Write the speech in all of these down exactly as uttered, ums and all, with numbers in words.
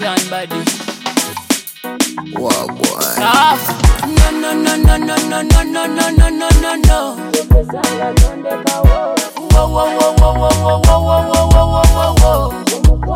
Kingston body. Wow, boy. Stop. No, no, no, no, no, no, no, no, no, no, no, no, no. Whoa, whoa, whoa, whoa, whoa, whoa, whoa, whoa, whoa, whoa, whoa.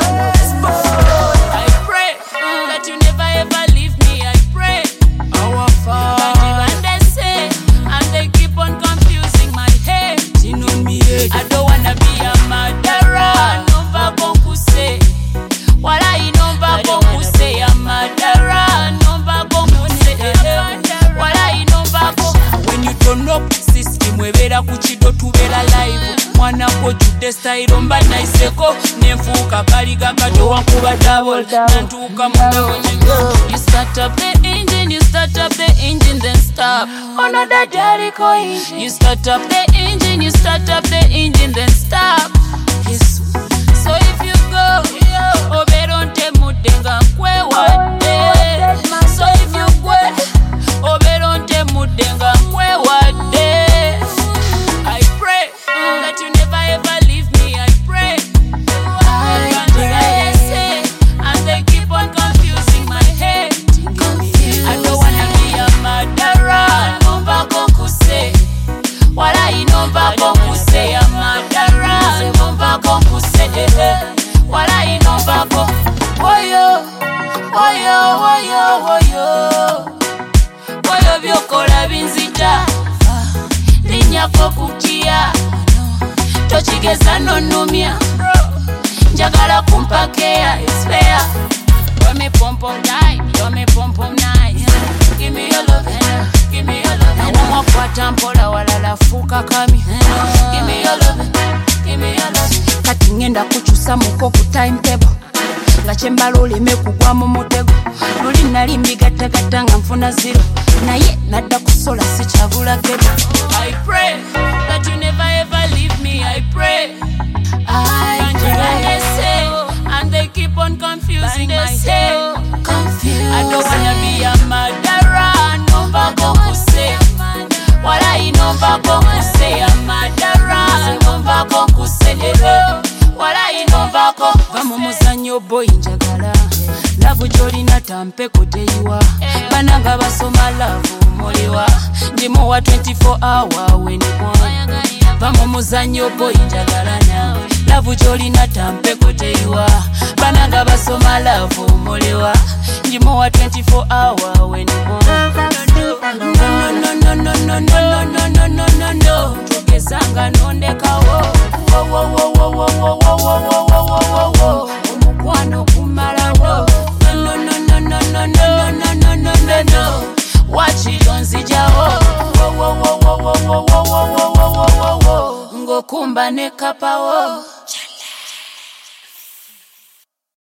I pray that you never ever leave me. I pray. Our Father. And they say, and they keep on confusing my head. I don't wanna be a murderer. No vagon kuse. Wala inomba kuse a murderer. No vagon kuse. Wala inomba ko. When you turn up system, we better kuchido to better live. Mwana ko jude style mba naiseko. Nemfuka kaliga kato wankuba double. Nantuka munda wenye. You start up the engine, you start up the engine, then stop. Another Jericho engine. You start up the engine, you start up the engine, then stop. Yes. So if you go, oberonte mudenga kwe wade. So if you go, oberonte mudenga kwe wade. I pray that you never ever leave me. I pray. I pray. And they keep on confusing my head. I don't wanna be a murderer. No vagon kuse. Wala inomba kuse ya murderer. No vagon kuse. Wala inomba ko. Woyo, woyo, woyo, woyo. Woyo byokola binzita. Linyako kutia. Tochigeza nonumia. Njagala kumpakea. It's fair. You're me pom pom night, you're me pom pom night. Give me your love, give me your love. I want more tampola walala fuka kami. Give me your love, give me your love. Kati ngenda kuchusa muko ku timetable. Nga chembalo oleme kugwa mu mutego. Luli nali mbigatta gatta nga nfuna zero. Naye nadda kusola sichabula ghetto. I pray that you never ever leave me. I pray. I pray. And they keep on confusing my head. I don't wanna be a murderer. No vagon kuse. Wala inomba kuse a murderer. No vagon kuse. Wala inomba ko. Vamo muzanyo boy njagala. Love jolina tampe koteyiwa. Bananga basoma love moliwa. Ndimo wa twenty-four hour wenibwa. Vamo muzanyo boy njagala na. Love jolina tampe koteyiwa. Bananga basoma love moliwa. Ndimo wa twenty-four hour wenibwa. No no no no no no no no no no no no. Tugezanga nondekawo. Wo wo wo wo wo wo wo wo wo wo wo. Omukwano kumala wo. No no no no no no no no no no no no. Wachilonzi jawo. Wo wo wo wo wo wo wo wo wo wo wo. Ngokumba ne kapawo.